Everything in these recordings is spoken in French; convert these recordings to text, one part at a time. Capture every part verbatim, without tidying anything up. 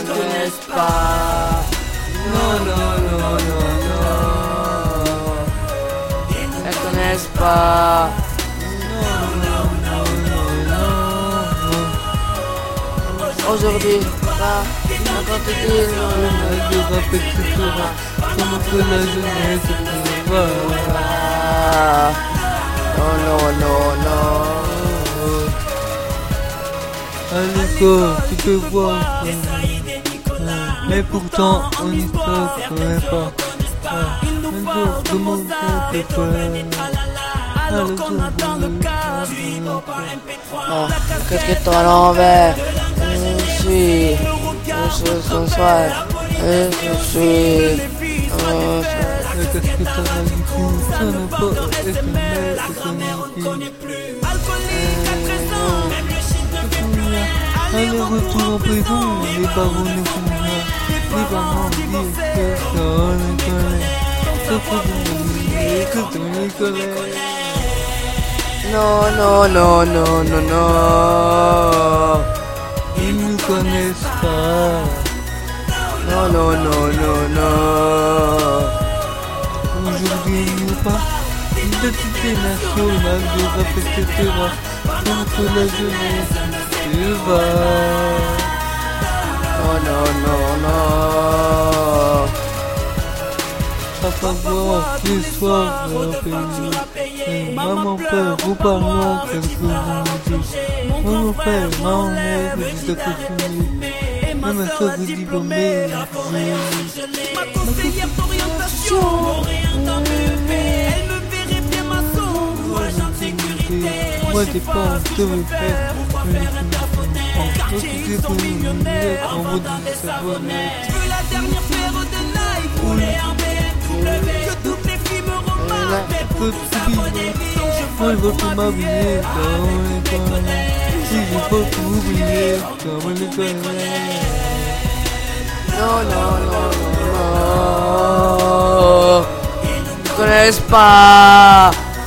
me connaissent pas. Non, non, non, non, non. Ils ne me connaissent pas. Non, non, non, non, non. Aujourd'hui, là, n'importe qui, non, je rap, et cetera. Comment que la jeunesse va. Non, non, non, non. Allez go, tu peux voir. Mais pourtant, on n'y se connaît pas. Un jour, comment ça fait peur. Oh, qu'est-ce que t'as à l'envers? Je suis, je suis son soir, je suis, qu'est-ce que t'as à du coup? Ça n'a pas été mais c'est allez, retour en prison, les barons ne sont là. Les barons disent que ça les connaît. Sauf que vous me que tu les connais. Non, non, non, non, non, non. Ils nous connaissent pas. Non, non, non, non, non. Aujourd'hui, il n'y a pas d'identité nationale de rap, et cetera. Contre la jeunesse. Tu vas. Oh non, non, non. Papa voit les soirs à payer. Maman, père, vous parlons quelque chose. Mon père, maman, mère, vous dites que fini. Maman, ça vous dit bon, mais ma conseillère d'orientation m'aurait un bébé. Elle me verrait bien ma sombre, agent de sécurité. Moi j'ai pas envie de me faire. Quartier, ils sont millionnaires, enfants dans des savonnettes. Je veux la dernière paire de Nike, rouler un B M W. Que toutes les filles me remarquent, mais pour tout savoir des vies, je Moi veux je veux pas m'habiller comme on les connaît. Si je peux tout oublier comme on les connaît. Non, non, non, non, non. Ils ne connaissent pas.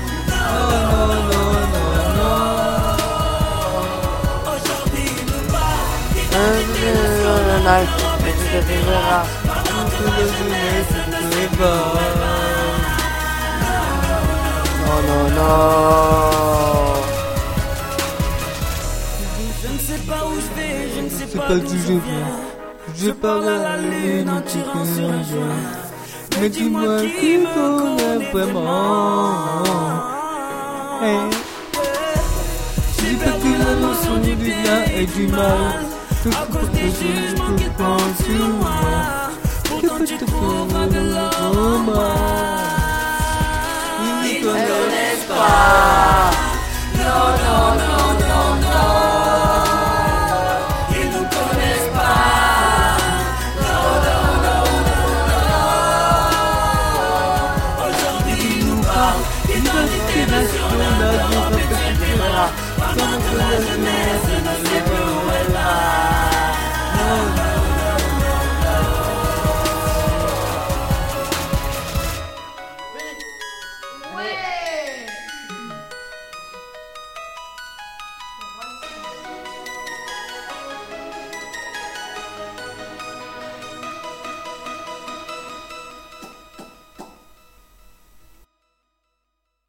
Mais tu te verras. Non, non, non. Je ne sais pas où je vais, je ne sais C'est pas pas d'où que je je viens. viens. Je pars à la lune en tirant sur un joint. Mais dis-moi qui me connaît vraiment. Hey. Si pas que la notion du bien et du mal. Tout ce que je peux prendre sur moi. Que peut-être faire de la ils ne connaissent pas. Non, non, non, non, non. Ils ne connaissent pas. Non, non, non, non, non. Aujourd'hui, ils nous parlent d'identité nationale, de rap, et cetera. Comme que la jeunesse.